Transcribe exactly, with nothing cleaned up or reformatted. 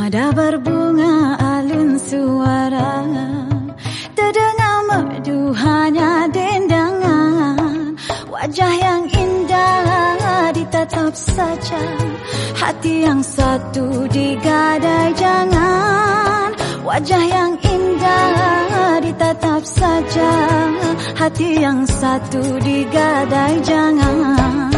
Nada berbunga alun suara, terdengar merdu hanya dendangan. Wajah yang indah ditatap saja, hati yang satu digadai jangan. Wajah yang indah ditatap saja, hati yang satu digadai jangan.